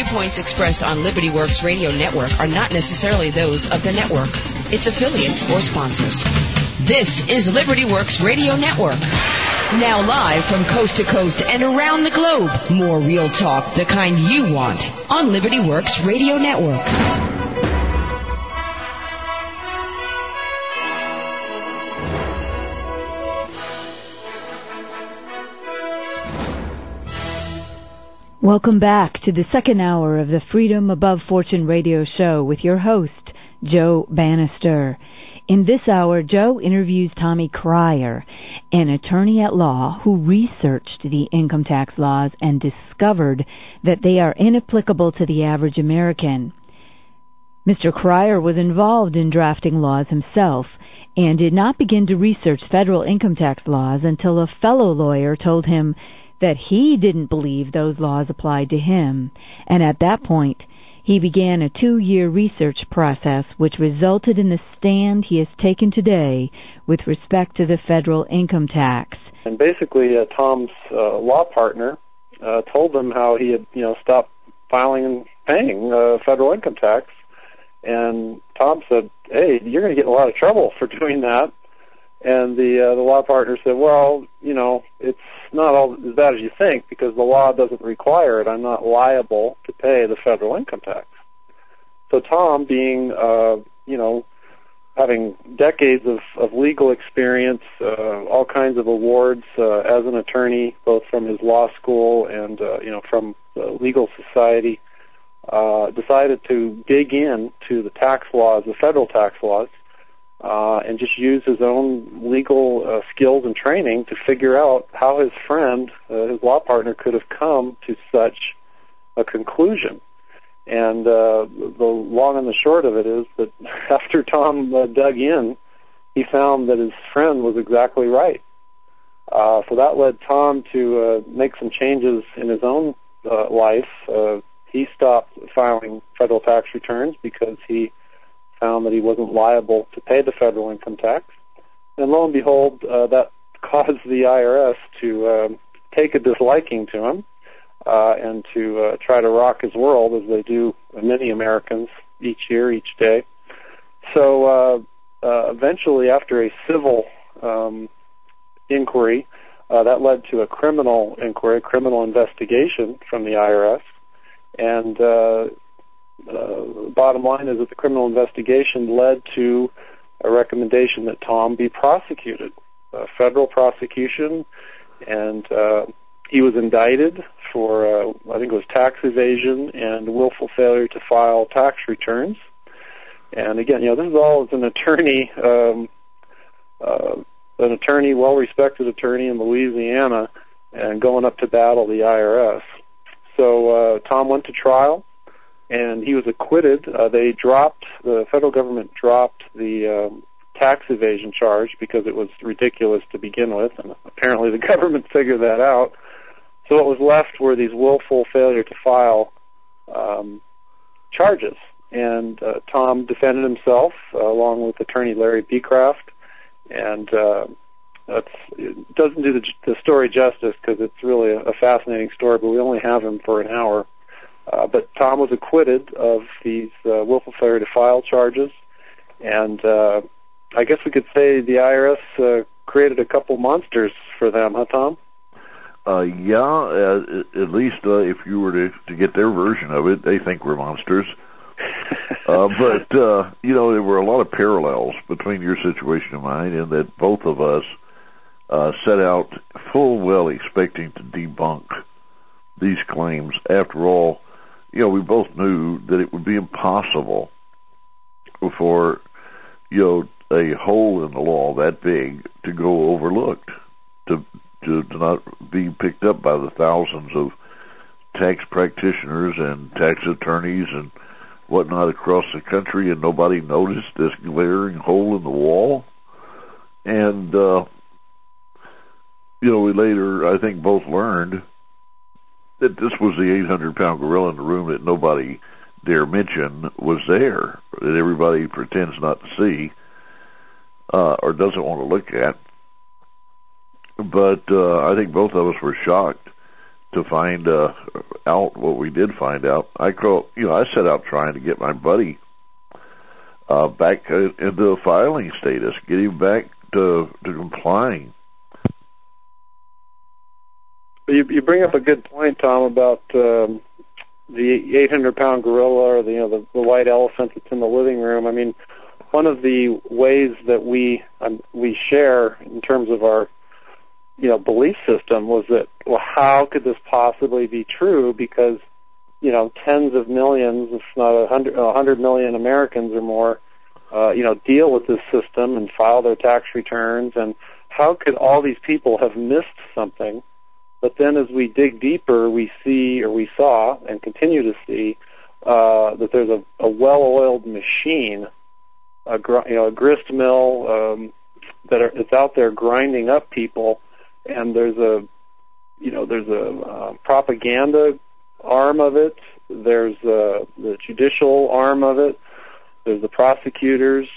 viewpoints expressed on Liberty Works Radio Network are not necessarily those of the network, its affiliates, or sponsors. This is Liberty Works Radio Network. Now live from coast to coast and around the globe. More real talk, the kind you want, on Liberty Works Radio Network. Welcome back to the second hour of the Freedom Above Fortune radio show with your host, Joe Bannister. In this hour, Joe interviews Tommy Cryer, an attorney at law who researched the income tax laws and discovered that they are inapplicable to the average American. Mr. Cryer was involved in drafting laws himself and did not begin to research federal income tax laws until a fellow lawyer told him that he didn't believe those laws applied to him, and at that point, he began a 2-year research process which resulted in the stand he has taken today with respect to the federal income tax. And basically, Tom's law partner told him how he had, stopped filing and paying federal income tax, and Tom said, "Hey, you're going to get in a lot of trouble for doing that." And the law partner said, "Well, it's not all as bad as you think because the law doesn't require it. I'm not liable to pay the federal income tax." So Tom, being, having decades of legal experience, all kinds of awards as an attorney, both from his law school and, from the legal society, decided to dig into the tax laws, the federal tax laws, and just use his own legal skills and training to figure out how his friend, his law partner, could have come to such a conclusion. And the long and the short of it is that after Tom dug in, he found that his friend was exactly right. So that led Tom to make some changes in his own life. He stopped filing federal tax returns because he found that he wasn't liable to pay the federal income tax. And lo and behold, that caused the IRS to take a disliking to him and to try to rock his world, as they do many Americans each year, each day. So eventually, after a civil inquiry, that led to a criminal inquiry, a criminal investigation from the IRS. And bottom line is that the criminal investigation led to a recommendation that Tom be prosecuted, a federal prosecution, and he was indicted for, I think it was tax evasion and willful failure to file tax returns. And again, this is all as an attorney, well-respected attorney in Louisiana, and going up to battle the IRS. So Tom went to trial, and he was acquitted. The federal government dropped the tax evasion charge because it was ridiculous to begin with, and apparently the government figured that out. So what was left were these willful failure to file charges, and Tom defended himself along with attorney Larry Beecraft, and it doesn't do the story justice because it's really a fascinating story, but we only have him for an hour. But Tom was acquitted of these willful failure to file charges, and I guess we could say the IRS created a couple monsters for them, huh, Tom? At least if you were to get their version of it, they think we're monsters. But there were a lot of parallels between your situation and mine in that both of us set out full well expecting to debunk these claims. After all, we both knew that it would be impossible for, a hole in the law that big to go overlooked, to not be picked up by the thousands of tax practitioners and tax attorneys and whatnot across the country, and nobody noticed this glaring hole in the wall. And, we later, I think, both learned that this was the 800-pound gorilla in the room that nobody dare mention was there, that everybody pretends not to see or doesn't want to look at. But I think both of us were shocked to find out what we did find out. I set out trying to get my buddy back into filing status, get him back to complying. You bring up a good point, Tom, about the 800-pound gorilla, or the white elephant that's in the living room. I mean, one of the ways that we share in terms of our belief system was that, well, how could this possibly be true? Because tens of millions, if not 100 million Americans or more, deal with this system and file their tax returns. And how could all these people have missed something? But then as we dig deeper, we saw, and continue to see, that there's a well-oiled machine, a grist mill it's out there grinding up people, and there's a propaganda arm of it. There's the judicial arm of it. There's the prosecutors.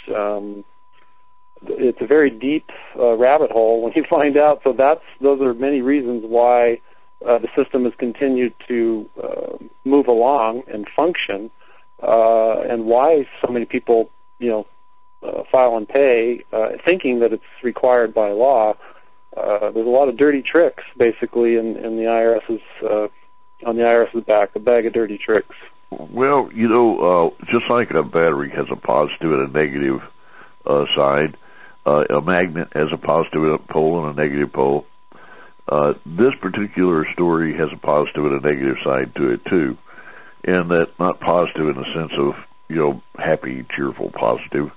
It's a very deep rabbit hole when you find out. So those are many reasons why the system has continued to move along and function, and why so many people, file and pay, thinking that it's required by law. There's a lot of dirty tricks, basically, in the IRS's on the IRS's back, a bag of dirty tricks. Well, just like a battery has a positive and a negative side, a magnet has a positive pole and a negative pole. This particular story has a positive and a negative side to it too, and that not positive in the sense of happy, cheerful, positive,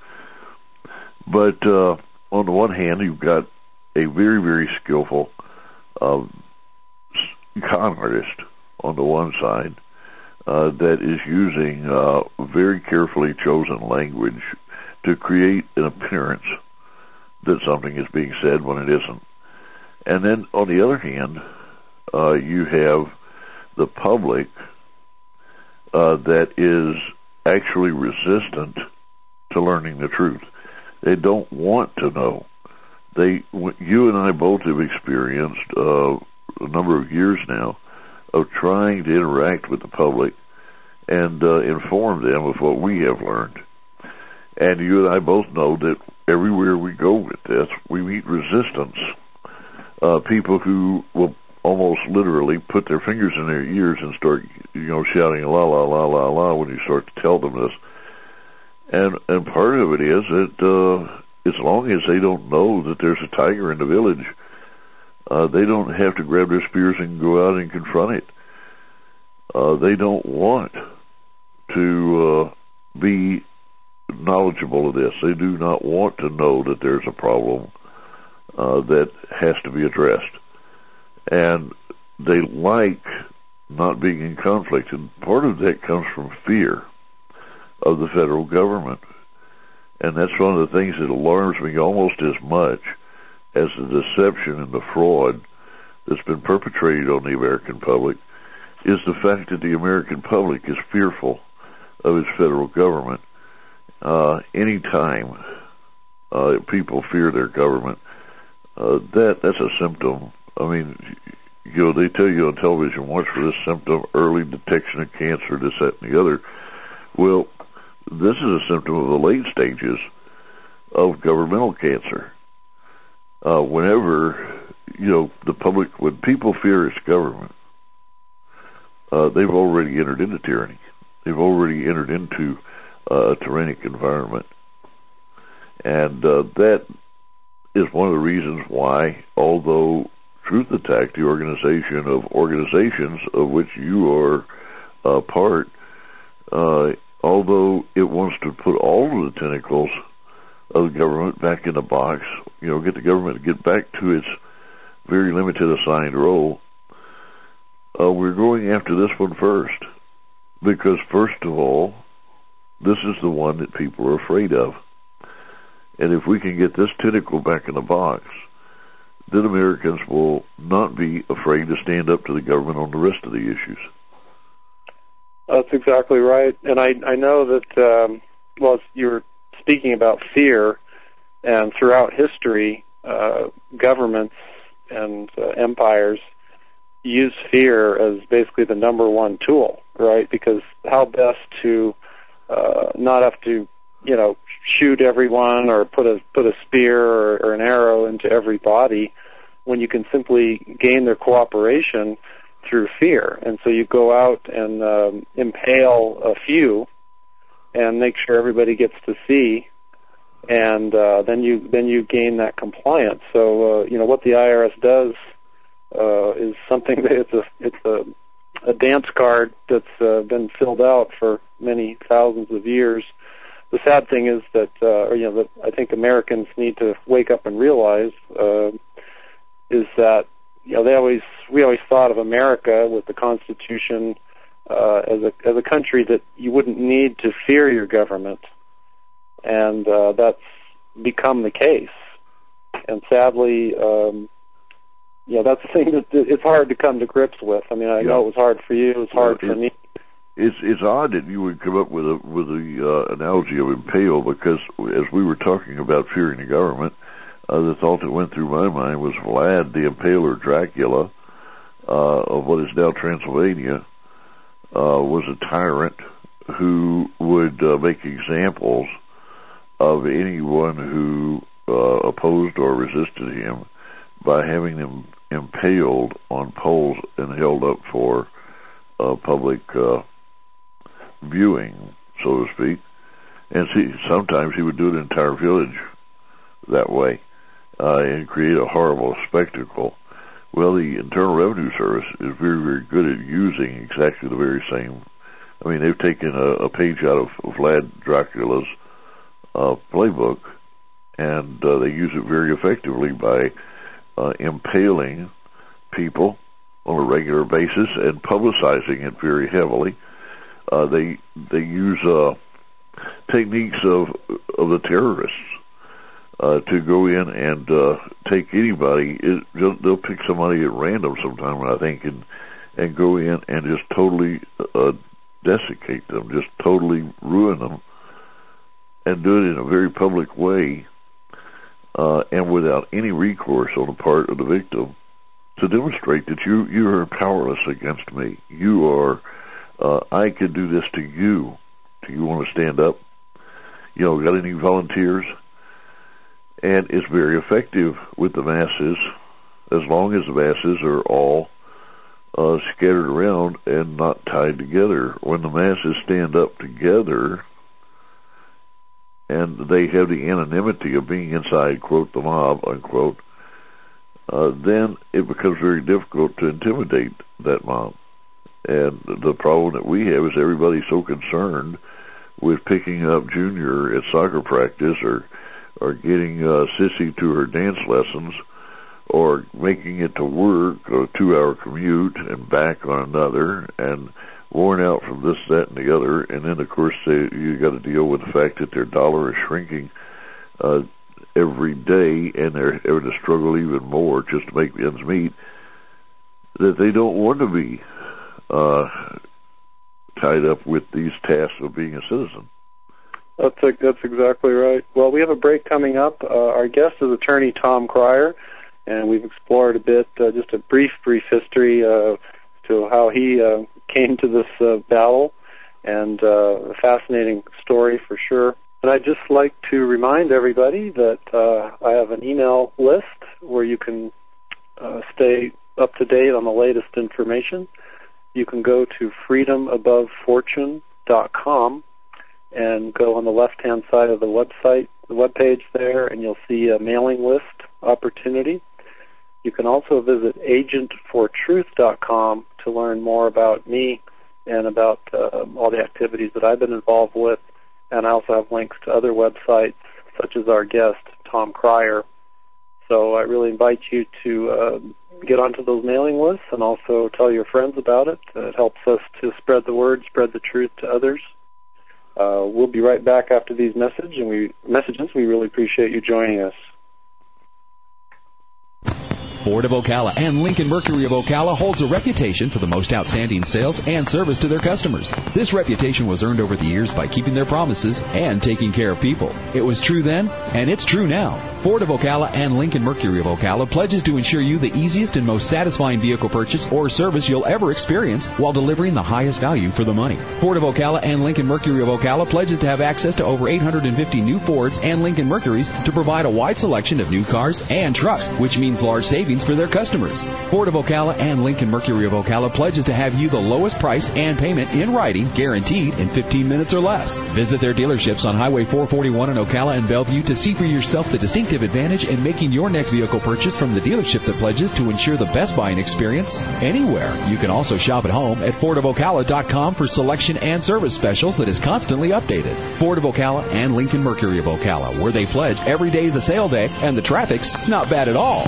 but on the one hand, you've got a very, very skillful con artist on the one side that is using very carefully chosen language to create an appearance that something is being said when it isn't. And then on the other hand, you have the public that is actually resistant to learning the truth. They don't want to know. You and I both have experienced a number of years now of trying to interact with the public and inform them of what we have learned. And you and I both know that everywhere we go with this, we meet resistance. People who will almost literally put their fingers in their ears and start, shouting la la la la la when you start to tell them this. And part of it is that as long as they don't know that there's a tiger in the village, they don't have to grab their spears and go out and confront it. They don't want to be knowledgeable of this. They do not want to know that there's a problem that has to be addressed. And they like not being in conflict. And part of that comes from fear of the federal government. And that's one of the things that alarms me almost as much as the deception and the fraud that's been perpetrated on the American public, is the fact that the American public is fearful of its federal government. Anytime people fear their government, that's a symptom. I mean, they tell you on television, watch for this symptom, early detection of cancer, this, that, and the other. Well, this is a symptom of the late stages of governmental cancer. Whenever, the public, when people fear its government, they've already entered into tyranny. They've already entered into a tyrannic environment. And that is one of the reasons why, although Truth Attack, the organization of organizations of which you are part, although it wants to put all of the tentacles of the government back in the box, get the government to get back to its very limited assigned role, we're going after this one first. Because first of all, this is the one that people are afraid of. And if we can get this tentacle back in the box, then Americans will not be afraid to stand up to the government on the rest of the issues. That's exactly right. And I know that, you're speaking about fear, and throughout history, governments and empires use fear as basically the number one tool, right? Because how best to not have to, shoot everyone or put a spear or an arrow into every body when you can simply gain their cooperation through fear. And so you go out and impale a few and make sure everybody gets to see, and then you gain that compliance. So what the IRS does is something that it's a dance card that's been filled out for many thousands of years. The sad thing is that that I think Americans need to wake up and realize is that we always thought of America with the Constitution as a country that you wouldn't need to fear your government, and that's become the case. And sadly, that's the thing that it's hard to come to grips with. I mean, I know it was hard for you. It was hard for me. It's odd that you would come up with the analogy of impale, because as we were talking about fearing the government, the thought that went through my mind was Vlad the Impaler Dracula of what is now Transylvania was a tyrant who would make examples of anyone who opposed or resisted him by having them impaled on poles and held up for public viewing, so to speak. And sometimes he would do an entire village that way and create a horrible spectacle. Well, the Internal Revenue Service is very, very good at using exactly the very same. I mean, they've taken a page out of Vlad Dracula's playbook, and they use it very effectively by impaling people on a regular basis and publicizing it very heavily. They use techniques of the terrorists to go in and take anybody. They'll pick somebody at random sometime, I think, and go in and just totally desiccate them, just totally ruin them, and do it in a very public way and without any recourse on the part of the victim, to demonstrate that you are powerless against me. You are, I could do this to you. Do you want to stand up? Got any volunteers? And it's very effective with the masses, as long as the masses are all scattered around and not tied together. When the masses stand up together and they have the anonymity of being inside, quote, the mob, unquote, then it becomes very difficult to intimidate that mob. And the problem that we have is everybody's so concerned with picking up Junior at soccer practice or getting Sissy to her dance lessons, or making it to work, a 2-hour commute, and back on another, and worn out from this, that, and the other. And then, of course, you got to deal with the fact that their dollar is shrinking every day, and they're having to struggle even more just to make ends meet, that they don't want to be tied up with these tasks of being a citizen. That's exactly right. Well, we have a break coming up. Our guest is attorney Tom Cryer, and we've explored a bit, just a brief history to how he came to this battle, and a fascinating story for sure. And I'd just like to remind everybody that I have an email list where you can stay up to date on the latest information. You can go to freedomabovefortune.com and go on the left-hand side of the website, the webpage there, and you'll see a mailing list opportunity. You can also visit agentfortruth.com to learn more about me and about all the activities that I've been involved with. And I also have links to other websites, such as our guest, Tom Cryer. So I really invite you to get onto those mailing lists and also tell your friends about it. It helps us to spread the word, spread the truth to others. We'll be right back after these messages. We really appreciate you joining us. Ford of Ocala and Lincoln Mercury of Ocala holds a reputation for the most outstanding sales and service to their customers. This reputation was earned over the years by keeping their promises and taking care of people. It was true then, and it's true now. Ford of Ocala and Lincoln Mercury of Ocala pledges to ensure you the easiest and most satisfying vehicle purchase or service you'll ever experience while delivering the highest value for the money. Ford of Ocala and Lincoln Mercury of Ocala pledges to have access to over 850 new Fords and Lincoln Mercurys to provide a wide selection of new cars and trucks, which means large savings for their customers. Ford of Ocala and Lincoln Mercury of Ocala pledges to have you the lowest price and payment in writing, guaranteed in 15 minutes or less. Visit their dealerships on Highway 441 in Ocala and Bellevue to see for yourself the distinctive advantage in making your next vehicle purchase from the dealership that pledges to ensure the best buying experience anywhere. You can also shop at home at FordofOcala.com for selection and service specials that is constantly updated. Ford of Ocala and Lincoln Mercury of Ocala, where they pledge every day is a sale day and the traffic's not bad at all.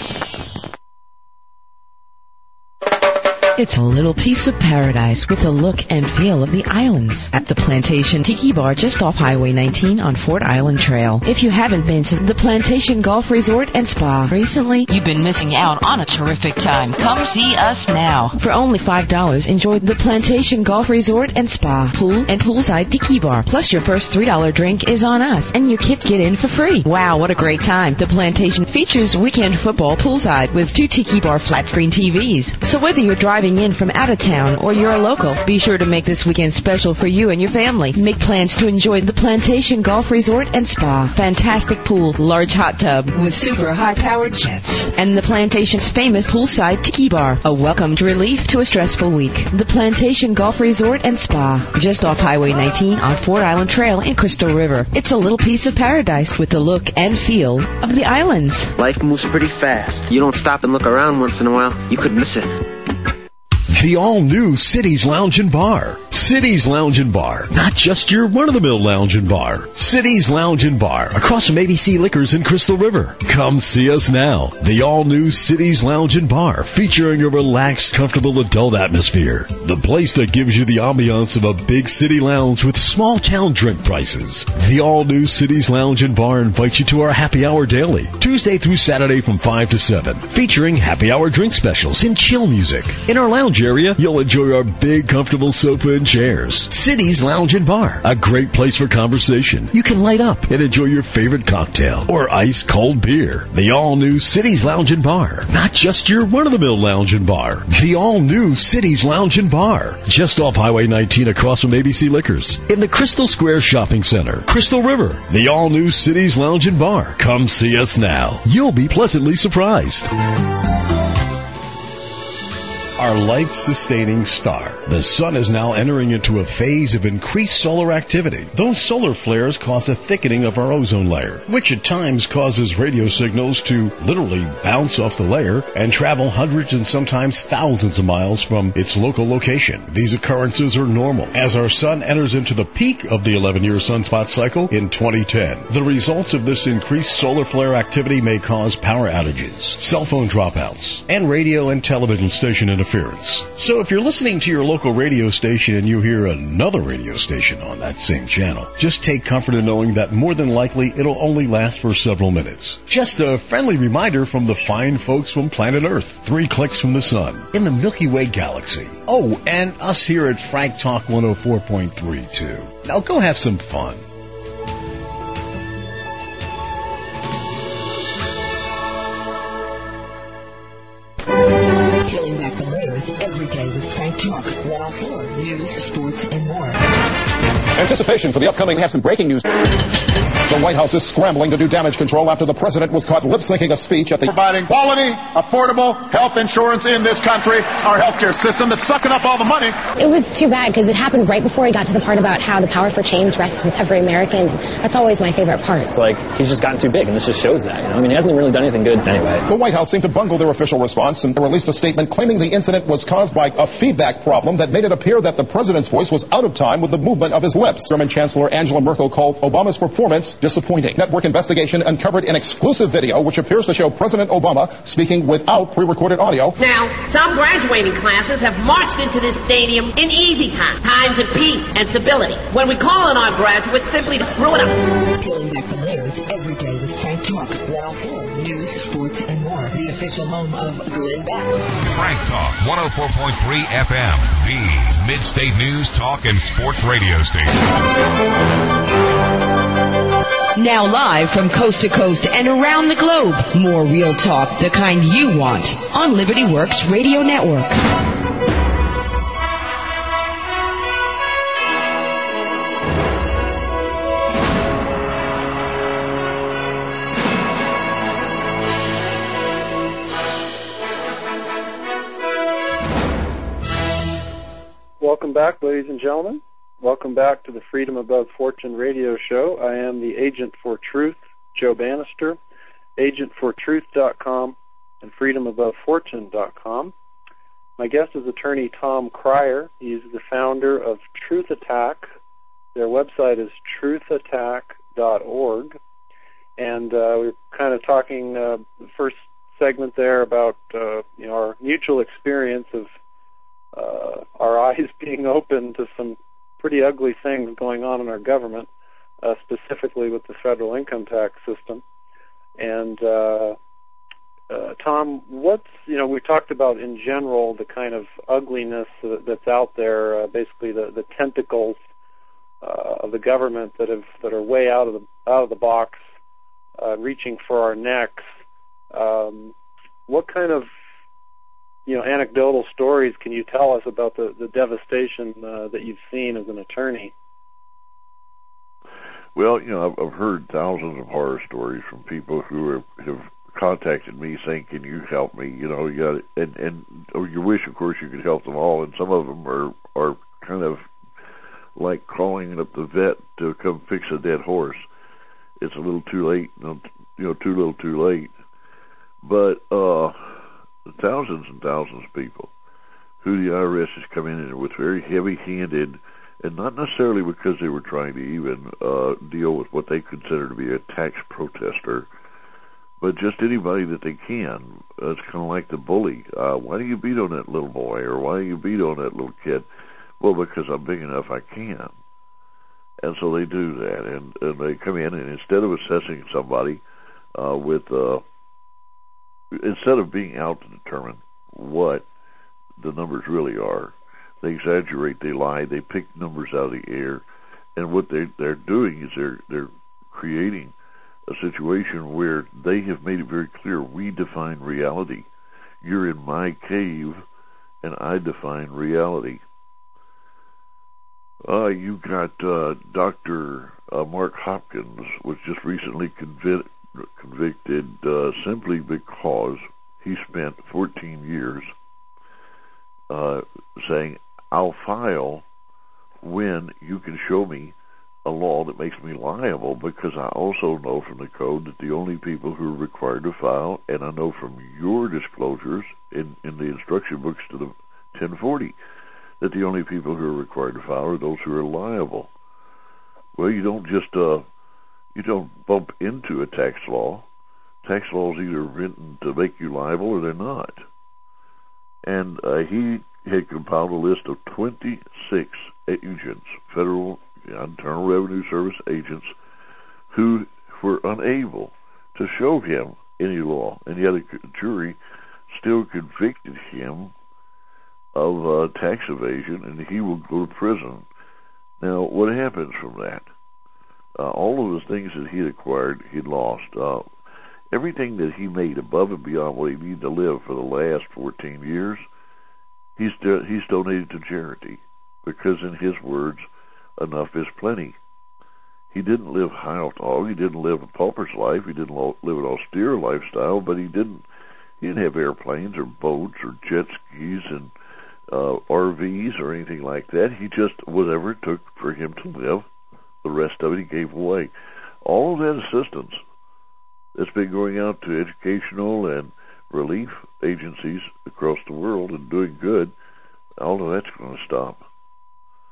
It's a little piece of paradise with the look and feel of the islands at the Plantation Tiki Bar just off Highway 19 on Fort Island Trail. If you haven't been to the Plantation Golf Resort and Spa recently, you've been missing out on a terrific time. Come see us now. For only $5, enjoy the Plantation Golf Resort and Spa, pool and poolside tiki bar. Plus your first $3 drink is on us, and your kids get in for free. Wow, what a great time. The Plantation features weekend football poolside with 2 tiki bar flat screen TVs. So whether you're driving in from out of town or you're a local, be sure to make this weekend special for you and your family. Make plans to enjoy the Plantation Golf Resort and Spa. Fantastic pool, large hot tub with super high-powered jets, and the Plantation's famous poolside tiki bar. A welcomed relief to a stressful week. The Plantation Golf Resort and Spa, just off Highway 19 on Fort Island Trail in Crystal River. It's a little piece of paradise with the look and feel of the islands. Life moves pretty fast. You don't stop and look around once in a while, you could miss it. The all-new Cities Lounge and Bar. Cities Lounge and Bar. Not just your run-of-the-mill lounge and bar. Cities Lounge and Bar, across from ABC Liquors in Crystal River. Come see us now. The all-new Cities Lounge and Bar, featuring a relaxed, comfortable adult atmosphere. The place that gives you the ambiance of a big city lounge with small-town drink prices. The all-new Cities Lounge and Bar invites you to our happy hour daily, Tuesday through Saturday from 5 to 7, featuring happy hour drink specials and chill music. In our lounge area, you'll enjoy our big, comfortable sofa and chairs. Cities Lounge and Bar, a great place for conversation. You can light up and enjoy your favorite cocktail or ice cold beer. The all-new Cities Lounge and Bar, not just your run-of-the-mill lounge and bar. The all-new Cities Lounge and Bar, just off Highway 19 across from ABC Liquors in the Crystal Square Shopping Center, Crystal River. The all-new Cities Lounge and Bar. Come see us now. You'll be pleasantly surprised. Our life-sustaining star. The sun is now entering into a phase of increased solar activity. Those solar flares cause a thickening of our ozone layer, which at times causes radio signals to literally bounce off the layer and travel hundreds and sometimes thousands of miles from its local location. These occurrences are normal as our sun enters into the peak of the 11-year sunspot cycle in 2010. The results of this increased solar flare activity may cause power outages, cell phone dropouts, and radio and television station interference. So if you're listening to your local radio station and you hear another radio station on that same channel, just take comfort in knowing that more than likely it'll only last for several minutes. Just a friendly reminder from the fine folks from planet Earth, 3 clicks from the sun, in the Milky Way galaxy. Oh, and us here at Frank Talk 104.3 too. Now go have some fun. Peeling back the layers every day with Frank Talk 104, news, sports, and more. Anticipation for the upcoming. We have some breaking news. The White House is scrambling to do damage control after the president was caught lip-syncing a speech at the... Providing quality, affordable health insurance in this country, our healthcare system that's sucking up all the money. It was too bad because it happened right before he got to the part about how the power for change rests with every American. That's always my favorite part. It's like he's just gotten too big, and this just shows that. You know? I mean, he hasn't really done anything good anyway. The White House seemed to bungle their official response and released a statement claiming the incident was caused by a feedback problem that made it appear that the president's voice was out of time with the movement of his lips. lips. German Chancellor Angela Merkel called Obama's performance disappointing. Network investigation uncovered an exclusive video which appears to show President Obama speaking without pre-recorded audio. Now, some graduating classes have marched into this stadium in easy times of peace and stability. When we call on our graduates, simply to screw it up. Peeling back the layers every day with Frank Talk. 104 News, Sports, and more. The official home of Glenn Beck. Frank Talk 104.3 FM, the Mid-State News, Talk, and Sports radio station. Now live from coast to coast and around the globe. More real talk, the kind you want, on Liberty Works Radio Network. Welcome back, ladies and gentlemen. Welcome back to the Freedom Above Fortune radio show. I am the Agent for Truth, Joe Bannister, agentfortruth.com and freedomabovefortune.com. My guest is attorney Tom Cryer. He's the founder of Truth Attack. Their website is truthattack.org. And we're kind of talking the first segment there about our mutual experience of our eyes being open to some pretty ugly things going on in our government, specifically with the federal income tax system. And Tom, we talked about in general the kind of ugliness that's out there, basically the tentacles of the government that are way out of the box, reaching for our necks. What kind of anecdotal stories can you tell us about the devastation that you've seen as an attorney? Well, I've heard thousands of horror stories from people who have contacted me saying, "Can you help me?" You wish, of course, you could help them all, and some of them are kind of like calling up the vet to come fix a dead horse. It's a little too late, too little, too late. But thousands and thousands of people who the IRS has come in with very heavy-handed, and not necessarily because they were trying to even deal with what they consider to be a tax protester, but just anybody that they can. It's kind of like the bully. Why do you beat on that little boy, or why do you beat on that little kid? Well, because I'm big enough I can. And so they do that, and they come in, and instead of assessing somebody instead of being out to determine what the numbers really are, they exaggerate, they lie, they pick numbers out of the air, and what they're doing is they're creating a situation where they have made it very clear, we define reality. You're in my cave, and I define reality. You got Dr. Mark Hopkins was just recently convicted simply because he spent 14 years saying, I'll file when you can show me a law that makes me liable, because I also know from the code that the only people who are required to file, and I know from your disclosures in the instruction books to the 1040, that the only people who are required to file are those who are liable. Well, you don't just you don't bump into a tax law. Tax law is either written to make you liable or they're not. And he had compiled a list of 26 agents, federal Internal Revenue Service agents, who were unable to show him any law, and yet a jury still convicted him of tax evasion, and he will go to prison. Now, what happens from that? All of the things that he had acquired, he'd lost. Everything that he made above and beyond what he needed to live for the last 14 years, he's donated to charity, because in his words, enough is plenty. He didn't live high off the hog. He didn't live a pauper's life. He didn't live an austere lifestyle, but he didn't have airplanes or boats or jet skis and RVs or anything like that. He just, whatever it took for him to live, the rest of it he gave away. All of that assistance that's been going out to educational and relief agencies across the world and doing good, all of that's going to stop.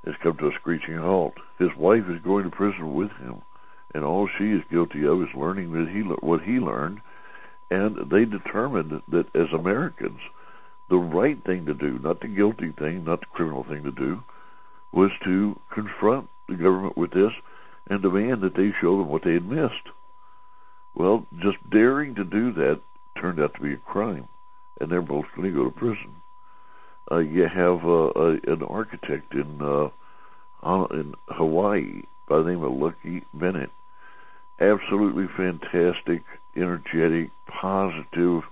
has come to a screeching halt. His wife is going to prison with him, and all she is guilty of is learning what he learned, and they determined that as Americans, the right thing to do, not the guilty thing, not the criminal thing to do, was to confront the government with this and demand that they show them what they had missed. Well, just daring to do that turned out to be a crime, and they're both going to go to prison. You have an architect in Hawaii by the name of Lucky Bennett. Absolutely fantastic, energetic, positive.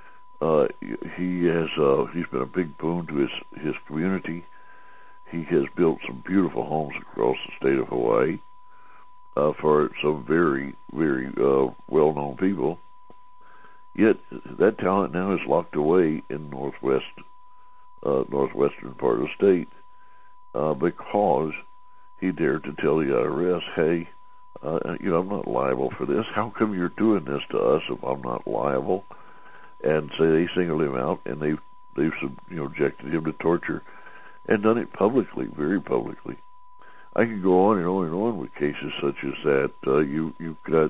He's been a big boon to his community. He has built some beautiful homes across the state of Hawaii for some very, very well-known people. Yet that talent now is locked away in northwestern part of the state because he dared to tell the IRS, "Hey, I'm not liable for this. How come you're doing this to us if I'm not liable?" And so they singled him out, and they've subjected him to torture, and done it publicly, very publicly. I could go on and on and on with cases such as that. You've got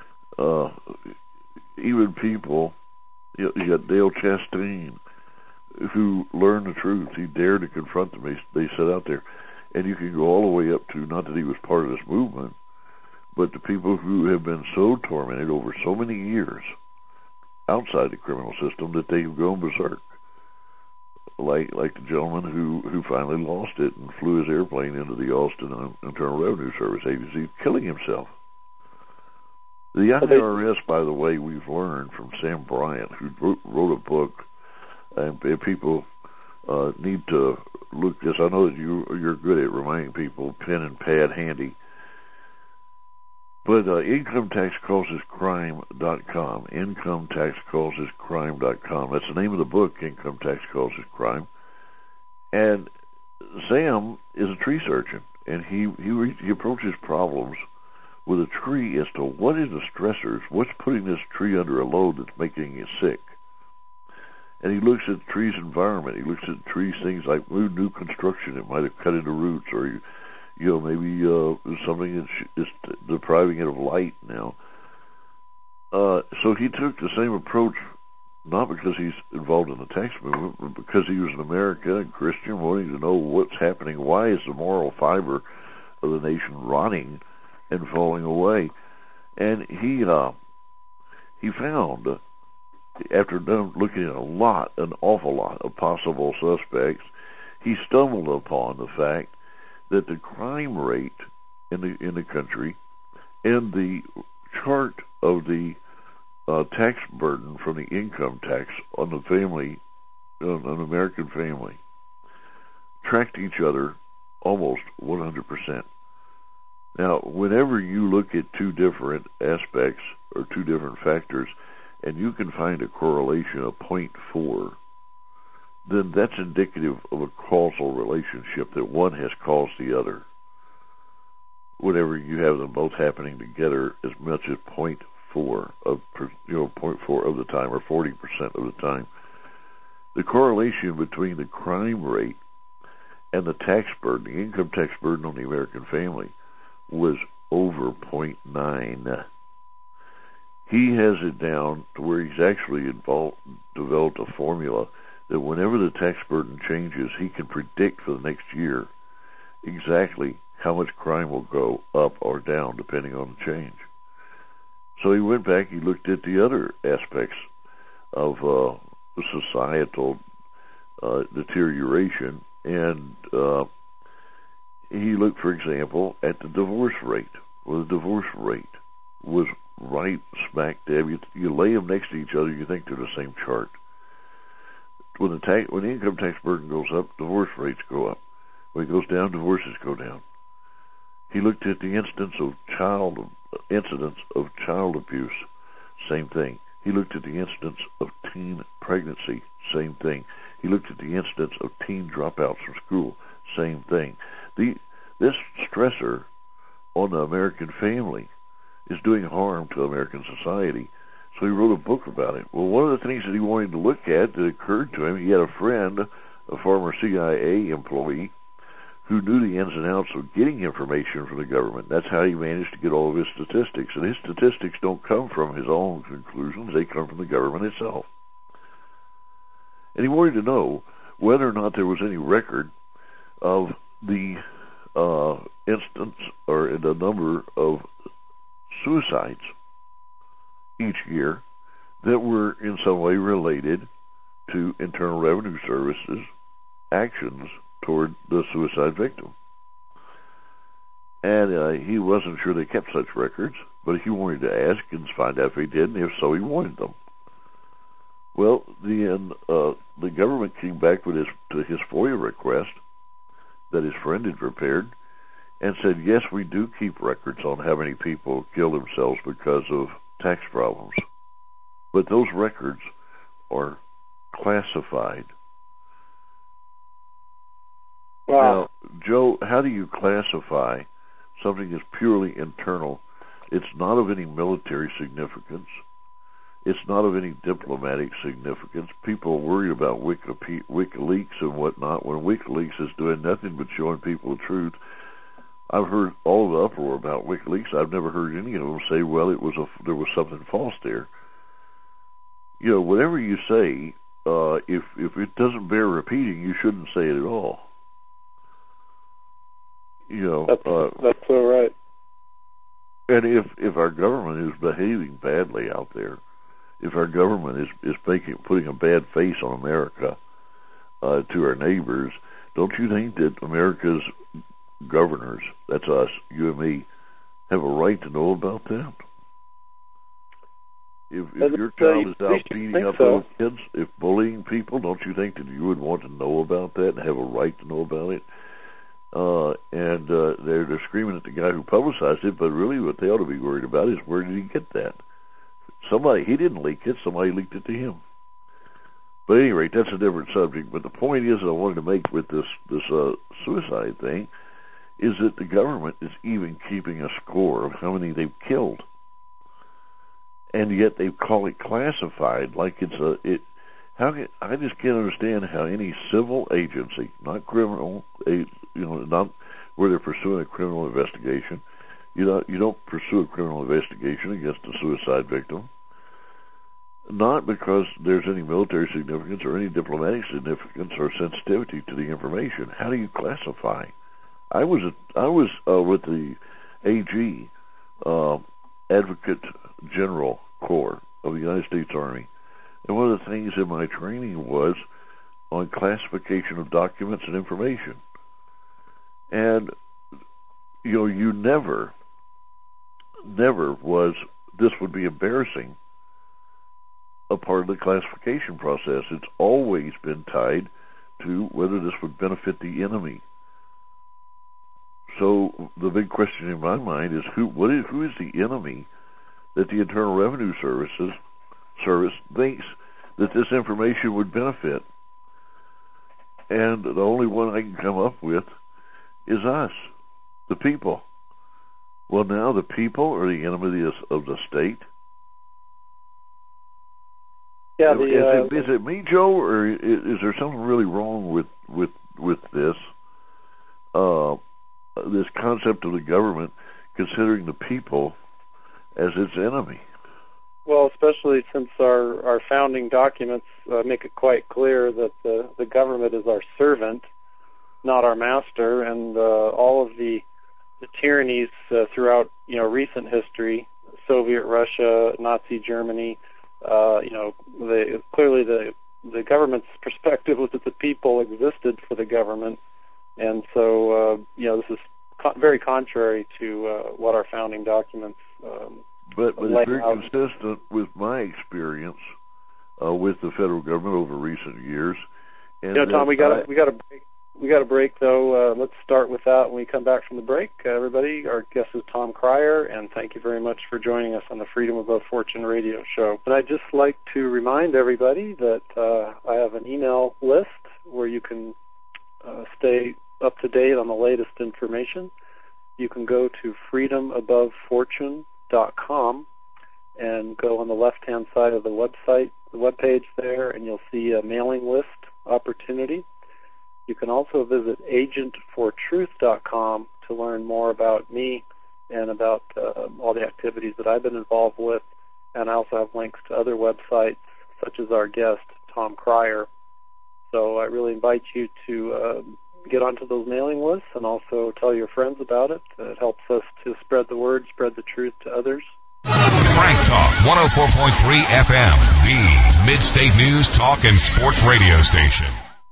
even people. You got Dale Chastain, who learned the truth. He dared to confront them. They set out there, and you can go all the way up to, not that he was part of this movement, but the people who have been so tormented over so many years outside the criminal system that they've gone berserk. Like the gentleman who finally lost it and flew his airplane into the Austin Internal Revenue Service agency, killing himself. The IRS, by the way, we've learned from Sam Bryant, who wrote a book, and people need to look this. I know that you're good at reminding people, pen and pad handy. But IncomeTaxCausesCrime.com, IncomeTaxCausesCrime.com. That's the name of the book, Income Tax Causes Crime. And Sam is a tree surgeon, and he approaches problems with a tree as to what is the stressors, what's putting this tree under a load that's making it sick. And he looks at the tree's environment. He looks at the tree's things like new construction. It might have cut into roots, or maybe something that is depriving it of light now. So he took the same approach, not because he's involved in the tax movement, but because he was an American and Christian, wanting to know what's happening. Why is the moral fiber of the nation rotting and falling away? And he found, after looking at an awful lot of possible suspects, he stumbled upon the fact that the crime rate in the country and the chart of the tax burden from the income tax on the family, on an American family, tracked each other almost 100%. Now, whenever you look at two different aspects or two different factors, and you can find a correlation of 0.4, then that's indicative of a causal relationship, that one has caused the other. Whenever you have them both happening together as much as 0.4 of the time, or 40% of the time, the correlation between the crime rate and the tax burden, the income tax burden on the American family, was over 0.9. He has it down to where he's actually developed a formula that whenever the tax burden changes, he can predict for the next year exactly how much crime will go up or down depending on the change. So he went back, he looked at the other aspects of societal deterioration, and he looked, for example, at the divorce rate. Well, the divorce rate was right smack dab. You lay them next to each other, you think they're the same chart. When the income tax burden goes up, divorce rates go up. When it goes down, divorces go down. He looked at the incidents of child abuse, same thing. He looked at the incidents of teen pregnancy, same thing. He looked at the incidents of teen dropouts from school, same thing. This stressor on the American family is doing harm to American society. So he wrote a book about it. Well, one of the things that he wanted to look at that occurred to him, he had a friend, a former CIA employee, who knew the ins and outs of getting information from the government. That's how he managed to get all of his statistics. And his statistics don't come from his own conclusions. They come from the government itself. And he wanted to know whether or not there was any record of the instance or the number of suicides each year that were in some way related to Internal Revenue Service's actions toward the suicide victim. And he wasn't sure they kept such records, but he wanted to ask and find out if they did, and if so, he wanted them. Well, the government came back with his FOIA request that his friend had prepared and said, yes, we do keep records on how many people kill themselves because of tax problems. But those records are classified. Wow. Now, Joe, how do you classify something that's purely internal? It's not of any military significance. It's not of any diplomatic significance. People are worried about WikiLeaks and whatnot when WikiLeaks is doing nothing but showing people the truth. I've heard all the uproar about WikiLeaks. I've never heard any of them say, well, there was something false there. You know, whatever you say, if it doesn't bear repeating, you shouldn't say it at all. You know, that's so right. And if our government is behaving badly out there, if our government is putting a bad face on America to our neighbors, don't you think that America's governors, that's us, you and me, have a right to know about that? If your child is out beating up other kids, if bullying people, don't you think that you would want to know about that and have a right to know about it? They're screaming at the guy who publicized it, but really what they ought to be worried about is where did he get that? He didn't leak it, somebody leaked it to him. But at any rate, that's a different subject. But the point is I wanted to make with this suicide thing is that the government is even keeping a score of how many they've killed. And yet they call it classified like I just can't understand how any civil agency, not criminal, not where they're pursuing a criminal investigation, you don't pursue a criminal investigation against a suicide victim, not because there's any military significance or any diplomatic significance or sensitivity to the information. How do you classify? I was with the AG, Advocate General Corps of the United States Army. And one of the things in my training was on classification of documents and information. And, you never was, this would be embarrassing, a part of the classification process. It's always been tied to whether this would benefit the enemy. So the big question in my mind is who is the enemy that the Internal Revenue Service thinks that this information would benefit? And the only one I can come up with is us, the people. Well, now the people are the enemy of the state. Yeah, is it me, Joe, or is there something really wrong with this? This concept of the government considering the people as its enemy? Well, especially since our founding documents make it quite clear that the government is our servant, not our master, and all of the tyrannies throughout recent history, Soviet Russia, Nazi Germany, clearly the government's perspective was that the people existed for the government, and so this is very contrary to what our founding documents. But it's very consistent with my experience with the federal government over recent years. And Tom, we got a break though. Let's start with that when we come back from the break. Everybody, our guest is Tom Cryer, and thank you very much for joining us on the Freedom Above Fortune radio show. And I'd just like to remind everybody that I have an email list where you can stay up to date on the latest information. You can go to freedomabovefortune.com and go on the left-hand side of the website, the webpage there, and you'll see a mailing list opportunity. You can also visit agentfortruth.com to learn more about me and about all the activities that I've been involved with. And I also have links to other websites, such as our guest, Tom Cryer. So I really invite you to get onto those mailing lists and also tell your friends about it. It helps us to spread the word, spread the truth to others. Frank Talk 104.3 FM, the Mid-State News, Talk, and Sports radio station.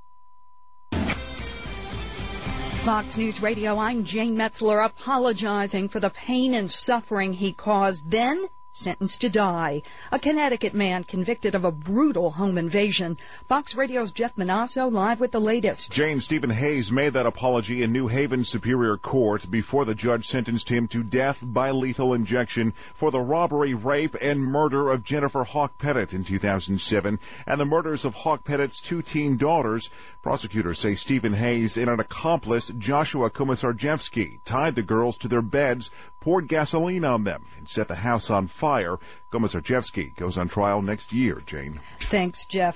Fox News Radio, I'm Jane Metzler, apologizing for the pain and suffering he caused, then sentenced to die. A Connecticut man convicted of a brutal home invasion. Fox Radio's Jeff Manasso live with the latest. Jane, Stephen Hayes made that apology in New Haven Superior Court before the judge sentenced him to death by lethal injection for the robbery, rape, and murder of Jennifer Hawk Pettit in 2007 and the murders of Hawk Pettit's 2 teen daughters. Prosecutors say Stephen Hayes and an accomplice, Joshua Komisarjevsky, tied the girls to their beds, poured gasoline on them, and set the house on fire. Komisarjevsky goes on trial next year, Jane. Thanks, Jeff.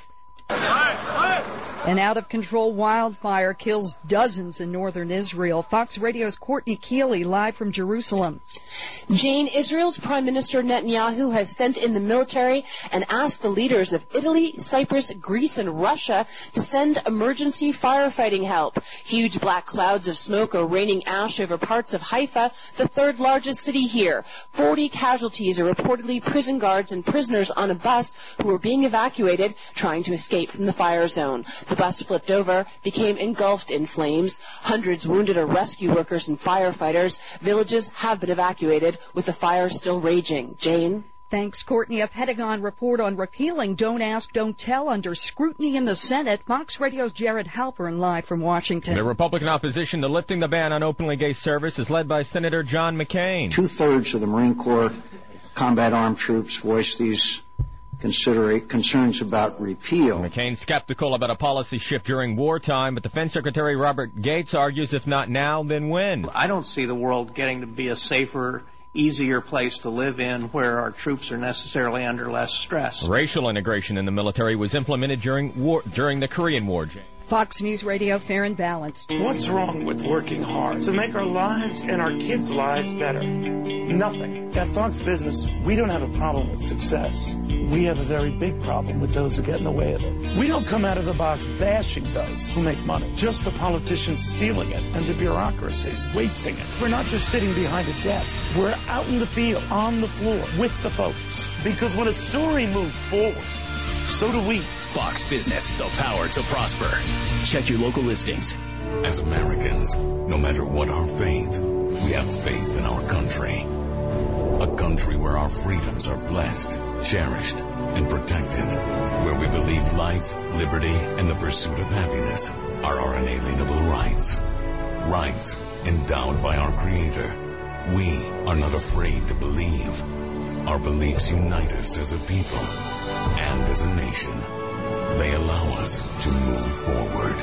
An out-of-control wildfire kills dozens in northern Israel. Fox Radio's Courtney Keeley live from Jerusalem. Jane, Israel's Prime Minister Netanyahu has sent in the military and asked the leaders of Italy, Cyprus, Greece, and Russia to send emergency firefighting help. Huge black clouds of smoke are raining ash over parts of Haifa, the third largest city here. 40 casualties are reportedly prison guards and prisoners on a bus who were being evacuated, trying to escape from the fire zone. The bus flipped over, became engulfed in flames. Hundreds wounded are rescue workers and firefighters. Villages have been evacuated, with the fire still raging. Jane? Thanks, Courtney. A Pentagon report on repealing Don't Ask, Don't Tell under scrutiny in the Senate. Fox Radio's Jared Halpern live from Washington. The Republican opposition to lifting the ban on openly gay service is led by Senator John McCain. 2/3 of the Marine Corps combat armed troops voiced these concerns about repeal. McCain's skeptical about a policy shift during wartime, but Defense Secretary Robert Gates argues if not now, then when? I don't see the world getting to be a safer, easier place to live in where our troops are necessarily under less stress. Racial integration in the military was implemented during the Korean War, Jane. Fox News Radio, fair and balanced. What's wrong with working hard to make our lives and our kids' lives better? Nothing. At Fox Business, we don't have a problem with success. We have a very big problem with those who get in the way of it. We don't come out of the box bashing those who make money, just the politicians stealing it and the bureaucracies wasting it. We're not just sitting behind a desk. We're out in the field, on the floor, with the folks. Because when a story moves forward, so do we. Fox Business, the power to prosper. Check your local listings. As Americans, no matter what our faith, we have faith in our country. A country where our freedoms are blessed, cherished, and protected. Where we believe life, liberty, and the pursuit of happiness are our inalienable rights. Rights endowed by our Creator. We are not afraid to believe. Our beliefs unite us as a people and as a nation. They allow us to move forward.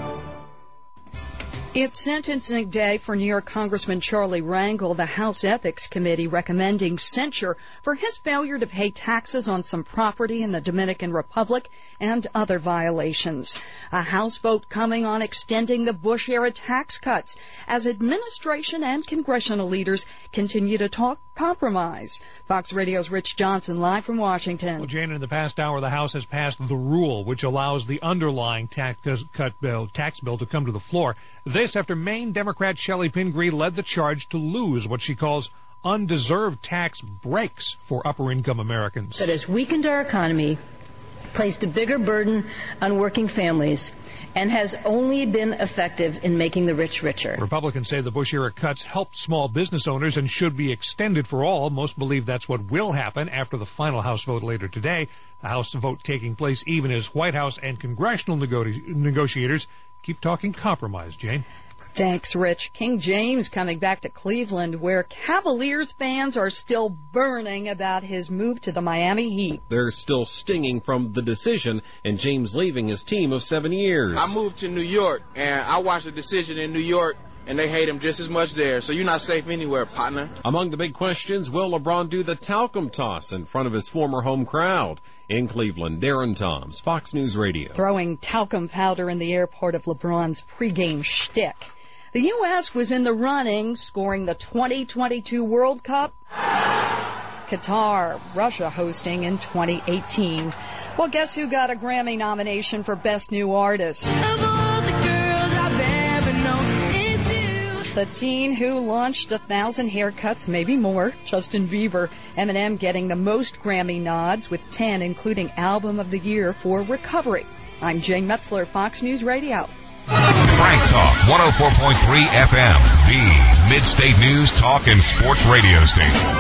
It's sentencing day for New York Congressman Charlie Rangel, the House Ethics Committee recommending censure for his failure to pay taxes on some property in the Dominican Republic and other violations. A House vote coming on extending the Bush-era tax cuts as administration and congressional leaders continue to talk compromise. Fox Radio's Rich Johnson live from Washington. Well, Jane, in the past hour, the House has passed the rule which allows the underlying tax bill to come to the floor. This after Maine Democrat Shelley Pingree led the charge to lose what she calls undeserved tax breaks for upper-income Americans. That has weakened our economy, placed a bigger burden on working families, and has only been effective in making the rich richer. Republicans say the Bush-era cuts helped small business owners and should be extended for all. Most believe that's what will happen after the final House vote later today. The House vote taking place even as White House and congressional negotiators keep talking compromise, Jane. Thanks, Rich. King James coming back to Cleveland, where Cavaliers fans are still burning about his move to the Miami Heat. They're still stinging from the decision and James leaving his team of 7 years. I moved to New York, and I watched the decision in New York, and they hate him just as much there. So you're not safe anywhere, partner. Among the big questions, will LeBron do the talcum toss in front of his former home crowd? In Cleveland, Darren Toms, Fox News Radio. Throwing talcum powder in the air, part of LeBron's pregame shtick. The U.S. was in the running, scoring the 2022 World Cup. Qatar, Russia hosting in 2018. Well, guess who got a Grammy nomination for Best New Artist? The teen who launched 1,000 haircuts, maybe more, Justin Bieber. Eminem getting the most Grammy nods, with 10, including Album of the Year for Recovery. I'm Jane Metzler, Fox News Radio. Frank Talk 104.3 FM, the Mid-State News Talk and Sports Radio station.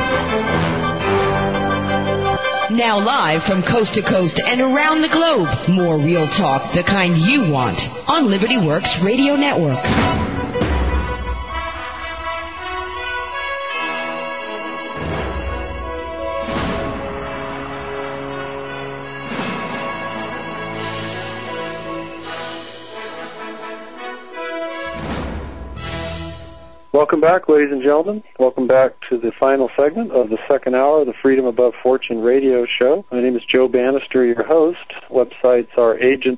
Now live from coast to coast and around the globe, more real talk, the kind you want, on Liberty Works Radio Network. Welcome back, ladies and gentlemen. Welcome back to the final segment of the second hour of the Freedom Above Fortune radio show. My name is Joe Bannister, your host. Websites are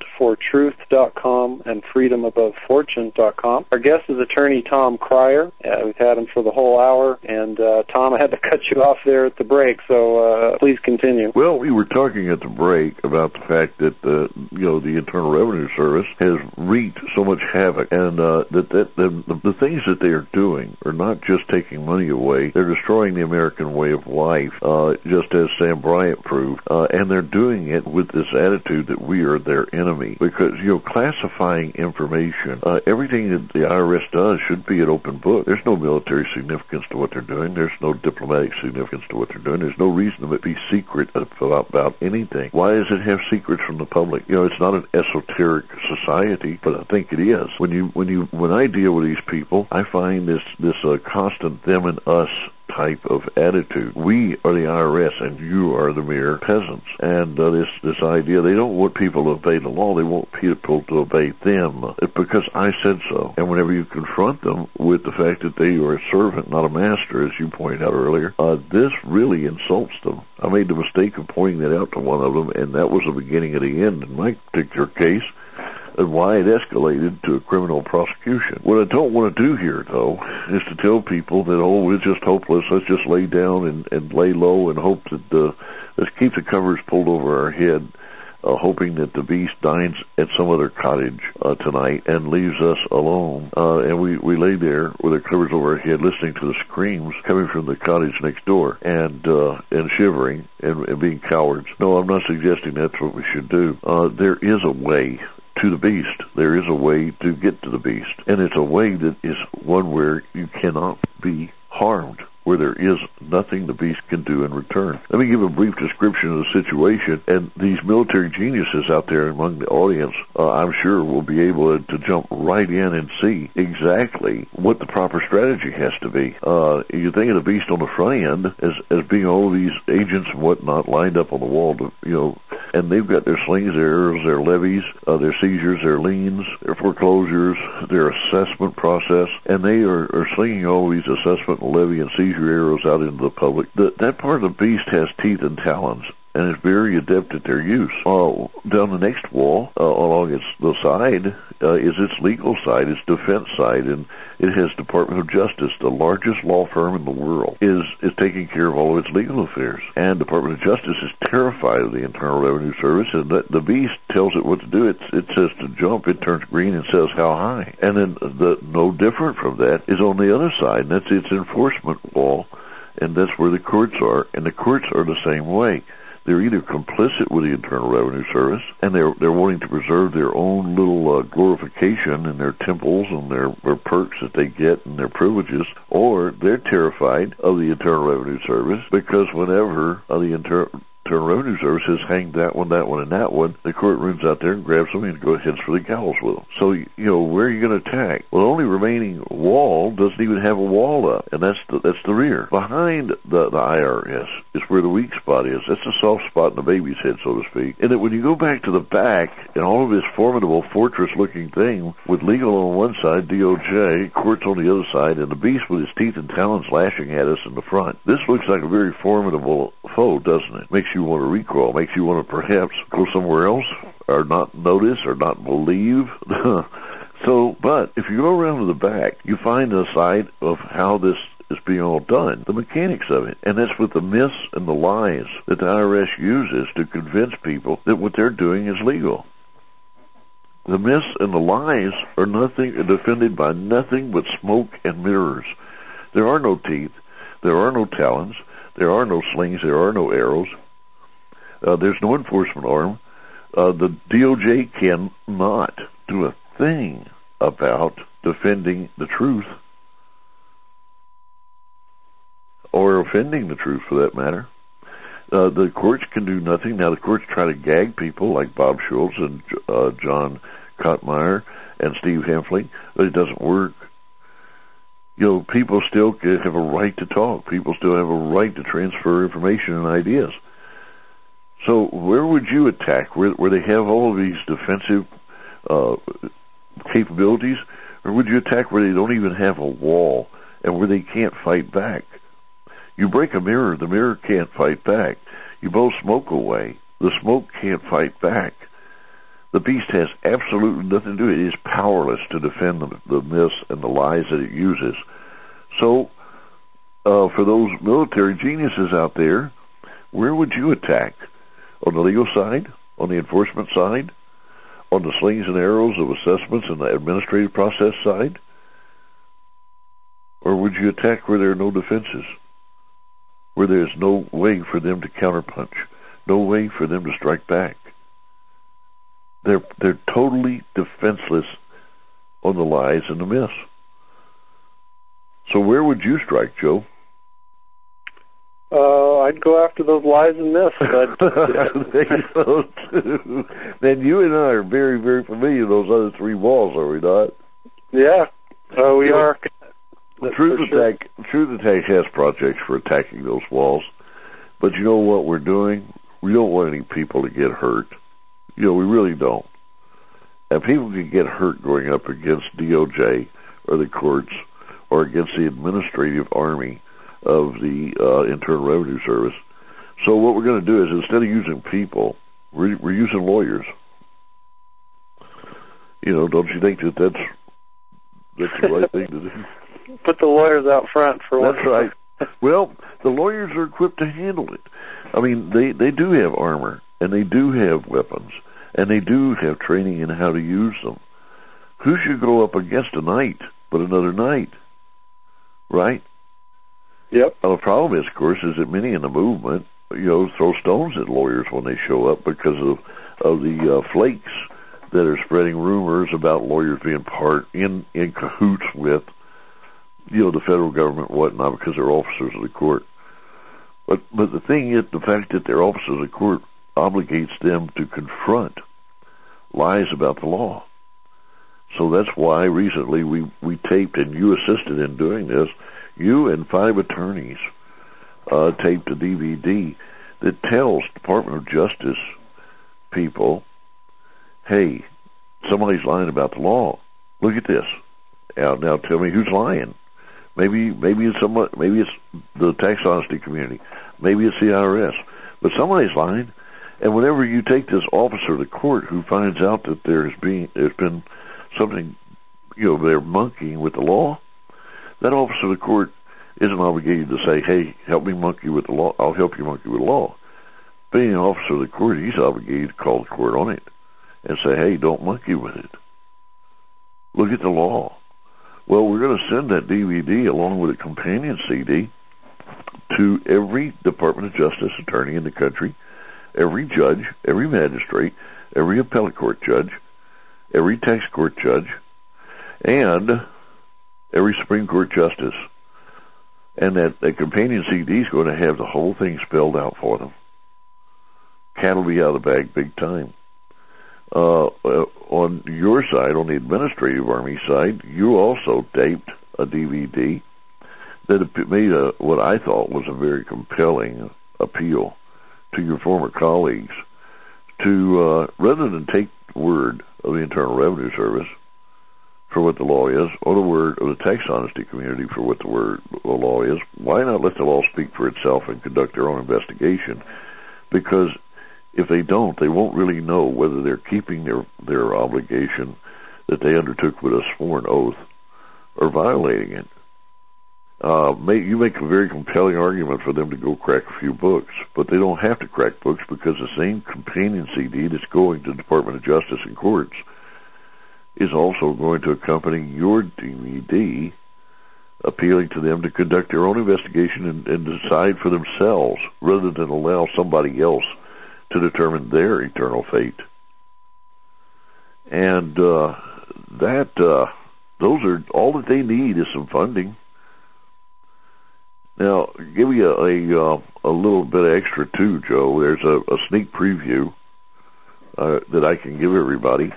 agentfortruth.com and freedomabovefortune.com. Our guest is attorney Tom Cryer. We've had him for the whole hour, and Tom, I had to cut you off there at the break, so please continue. Well, we were talking at the break about the fact that the Internal Revenue Service has wreaked so much havoc, and the things that they are doing are not just taking money away, they're destroying the American way of life, just as Sam Bryant proved, and they're doing it with this attitude that we are their enemy, because, classifying information, everything that the IRS does should be an open book. There's no military significance to what they're doing, there's no diplomatic significance to what they're doing, there's no reason to be secret about anything. Why does it have secrets from the public? It's not an esoteric society, but I think it is. When I deal with these people, I find this constant them and us type of attitude. We are the IRS and you are the mere peasants. And this idea, they don't want people to obey the law, they want people to obey them. It's because I said so. And whenever you confront them with the fact that they are a servant, not a master, as you pointed out earlier, this really insults them. I made the mistake of pointing that out to one of them, and that was the beginning of the end in my particular case, and why it escalated to a criminal prosecution. What I don't want to do here, though, is to tell people that, it's just hopeless, let's just lay down and lay low and hope that, let's keep the covers pulled over our head, hoping that the beast dines at some other cottage tonight and leaves us alone. And we lay there with our covers over our head, listening to the screams coming from the cottage next door, and shivering and being cowards. No, I'm not suggesting that's what we should do. There is a way to the beast. There is a way to get to the beast. And it's a way that is one where you cannot be harmed, where there is nothing the beast can do in return. Let me give a brief description of the situation, and these military geniuses out there among the audience, I'm sure, will be able to jump right in and see exactly what the proper strategy has to be. You think of the beast on the front end as being all these agents and whatnot lined up on the wall, and they've got their slings, their arrows, their levies, their seizures, their liens, their foreclosures, their assessment process, and they are slinging all these assessment, levy, and seizure arrows out into the public. That part of the beast has teeth and talons, and is very adept at their use. Down the next wall, along the side, is its legal side, its defense side, and it has Department of Justice, the largest law firm in the world, is taking care of all of its legal affairs. And Department of Justice is terrified of the Internal Revenue Service, and the beast tells it what to do. It says to jump, it turns green and says how high. And then no different from that is on the other side, and that's its enforcement wall, and that's where the courts are, and the courts are the same way. They're either complicit with the Internal Revenue Service, and they're wanting to preserve their own little glorification and their temples and their perks that they get and their privileges, or they're terrified of the Internal Revenue Service because whenever the Internal Revenue Service says, hang that one, and that one. The court runs out there and grabs them and heads for the gallows with them. So, where are you going to attack? Well, the only remaining wall doesn't even have a wall up, and that's the rear. Behind the IRS is where the weak spot is. That's the soft spot in the baby's head, so to speak. And that when you go back to the back and all of this formidable fortress-looking thing with legal on one side, DOJ, courts on the other side, and the beast with his teeth and talons lashing at us in the front. This looks like a very formidable foe, doesn't it? Makes you want to recoil, makes you want to perhaps go somewhere else, or not notice, or not believe. So, but if you go around to the back, you find the side of how this is being all done, the mechanics of it. And that's with the myths and the lies that the IRS uses to convince people that what they're doing is legal. The myths and the lies are defended by nothing but smoke and mirrors. There are no teeth. There are no talons. There are no slings. There are no arrows. There's no enforcement arm. The DOJ cannot do a thing about defending the truth or offending the truth, for that matter. The courts can do nothing. Now, the courts try to gag people like Bob Schultz and John Kottmeyer and Steve Hempfling, but it doesn't work. People still have a right to talk. People still have a right to transfer information and ideas. So where would you attack? Where they have all of these defensive capabilities? Or would you attack where they don't even have a wall and where they can't fight back? You break a mirror, the mirror can't fight back. You blow smoke away, the smoke can't fight back. The beast has absolutely nothing to do with it. It is powerless to defend the myths and the lies that it uses. So, for those military geniuses out there, where would you attack? On the legal side? On the enforcement side? On the slings and arrows of assessments and the administrative process side? Or would you attack where there are no defenses? Where there's no way for them to counterpunch? No way for them to strike back? They're totally defenseless on the lies and the myths. So where would you strike, Joe? I'd go after those lies and myths. Then you and I are very, very familiar with those other three walls, are we not? Yeah, we are. Truth Attack has projects for attacking those walls, but you know what we're doing? We don't want any people to get hurt. We really don't. And people can get hurt going up against DOJ or the courts or against the administrative army of the Internal Revenue Service. So what we're going to do is, instead of using people, we're using lawyers. Don't you think that's the right thing to do? Put the lawyers out front for That's right. Well, the lawyers are equipped to handle it. I mean, they do have armor, and they do have weapons, and they do have training in how to use them. Who should go up against a knight but another knight? Right? Yep. Well, the problem is, of course, is that many in the movement, throw stones at lawyers when they show up because of the flakes that are spreading rumors about lawyers being in cahoots with, the federal government and whatnot, because they're officers of the court. But the thing is, the fact that they're officers of the court obligates them to confront lies about the law. So that's why recently we taped, and you assisted in doing this, you and 5 attorneys taped a DVD that tells Department of Justice people, hey, somebody's lying about the law. Look at this. Now tell me who's lying. Maybe it's the tax honesty community. Maybe it's the IRS. But somebody's lying. And whenever you take this officer to court who finds out that there's been something, they're monkeying with the law, that officer of the court isn't obligated to say, hey, help me monkey with the law. I'll help you monkey with the law. Being an officer of the court, he's obligated to call the court on it and say, hey, don't monkey with it. Look at the law. Well, we're going to send that DVD along with a companion CD to every Department of Justice attorney in the country, every judge, every magistrate, every appellate court judge, every tax court judge, and every Supreme Court justice. And that companion CD is going to have the whole thing spelled out for them. cat will be out of the bag big time. On your side, on the administrative Army side, you also taped a DVD that made what I thought was a very compelling appeal to your former colleagues to, rather than take the word of the Internal Revenue Service for what the law is, or the word of the tax honesty community for what the law is, why not let the law speak for itself and conduct their own investigation? Because if they don't, they won't really know whether they're keeping their obligation that they undertook with a sworn oath or violating it. You make a very compelling argument for them to go crack a few books, but they don't have to crack books because the same companion CD that's going to the Department of Justice and courts is also going to accompany your DVD, appealing to them to conduct their own investigation and decide for themselves rather than allow somebody else to determine their eternal fate. And those are all that they need is some funding. Now, give you a little bit of extra too, Joe. There's a sneak preview that I can give everybody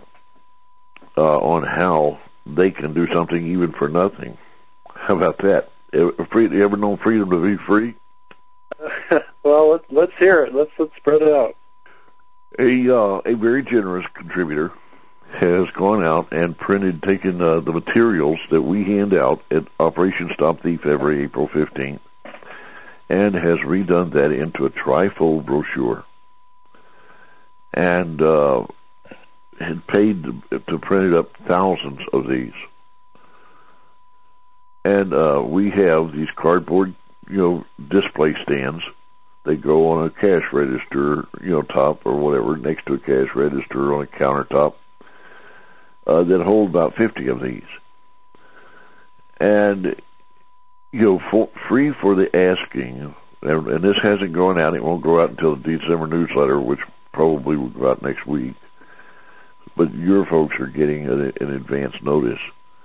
on how they can do something even for nothing. How about that? You ever known freedom to be free? Well, let's hear it. Let's spread it out. A very generous contributor has gone out and taken the materials that we hand out at Operation Stop Thief every April 15th and has redone that into a trifold brochure and had paid to print up thousands of these. And we have these cardboard, display stands. They go on a cash register, top or whatever, next to a cash register on a countertop that hold about 50 of these. And, free for the asking, and this hasn't gone out, it won't go out until the December newsletter, which probably will go out next week. But your folks are getting an advance notice.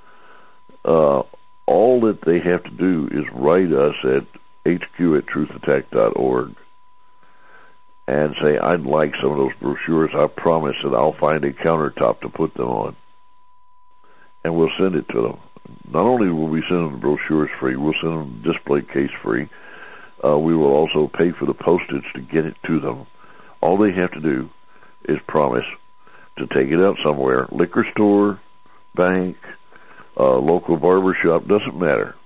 All that they have to do is write us at hq@truthattack.org and say, I'd like some of those brochures. I promise that I'll find a countertop to put them on. And we'll send it to them. Not only will we send them the brochures free, we'll send them the display case free. We will also pay for the postage to get it to them. All they have to do is promise to take it out somewhere, liquor store, bank, local barber shop, doesn't matter.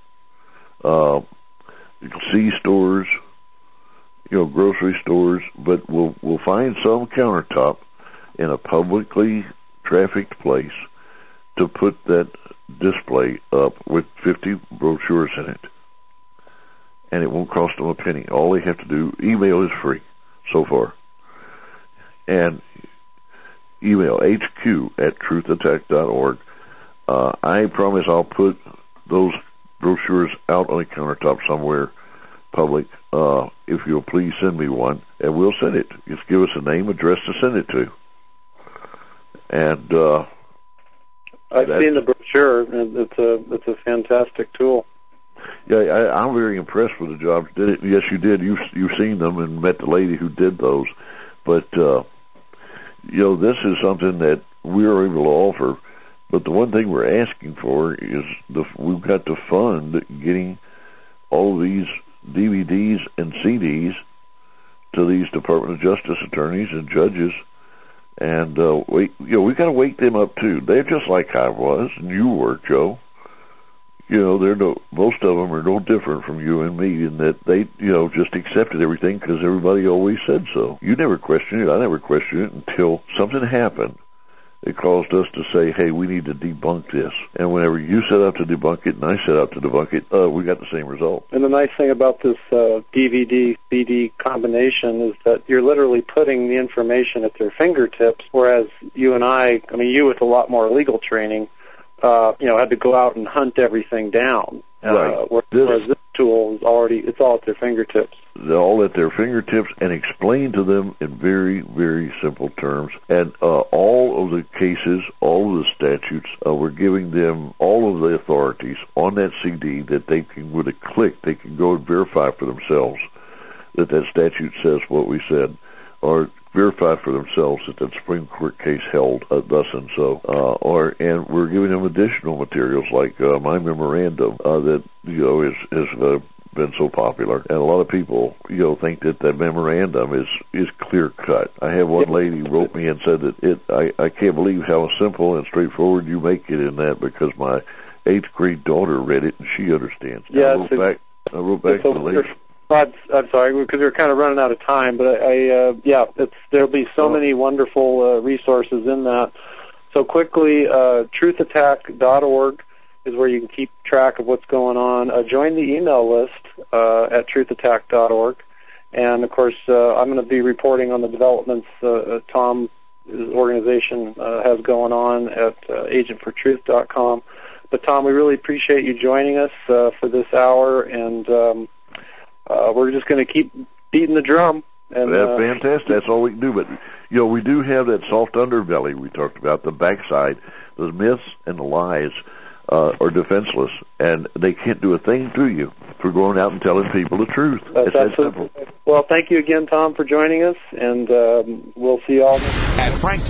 C stores, grocery stores, but we'll find some countertop in a publicly trafficked place to put that display up with 50 brochures in it. And it won't cost them a penny. All they have to do, email is free so far. And email hq@truthattack.org. I promise I'll put those brochures out on a countertop somewhere public. If you'll please send me one, and we'll send it. Just give us a name, address to send it to. And I've seen the brochure, and it's a fantastic tool. Yeah, I'm very impressed with the job you did. Yes, you did. You've seen them and met the lady who did those. But this is something that we are able to offer. But the one thing we're asking for is we've got to fund getting all of these DVDs and CDs to these Department of Justice attorneys and judges. And we got to wake them up too. They're just like I was and you were, Joe. Most of them are no different from you and me in that they, just accepted everything because everybody always said so. You never questioned it. I never questioned it until something happened. It caused us to say, hey, we need to debunk this. And whenever you set out to debunk it and I set out to debunk it, we got the same result. And the nice thing about this DVD-CD combination is that you're literally putting the information at their fingertips, whereas you and you with a lot more legal training, had to go out and hunt everything down. Right. Whereas this tool is it's all at their fingertips. They're all at their fingertips and explained to them in very, very simple terms. And all of the cases, all of the statutes, we're giving them all of the authorities on that CD that they can, with a click, they can go and verify for themselves that statute says what we said. or verify for themselves that the Supreme Court case held thus and so, and we're giving them additional materials like my memorandum that has been so popular, and a lot of people think that memorandum is clear cut. I have one lady wrote me and said that I can't believe how simple and straightforward you make it in that, because my 8th grade daughter read it and she understands. Yeah, I wrote back to the lady. I'm sorry, because we're kind of running out of time, but there'll be so many wonderful resources in that. So quickly, truthattack.org is where you can keep track of what's going on. Join the email list at truthattack.org. And, of course, I'm going to be reporting on the developments Tom's organization has going on at agentfortruth.com. But, Tom, we really appreciate you joining us for this hour, and we're just going to keep beating the drum. And, that's fantastic. That's all we can do. But, we do have that soft underbelly we talked about, the backside. The myths and the lies are defenseless, and they can't do a thing to you for going out and telling people the truth. That's that simple. Well, thank you again, Tom, for joining us, and we'll see you all. At Frank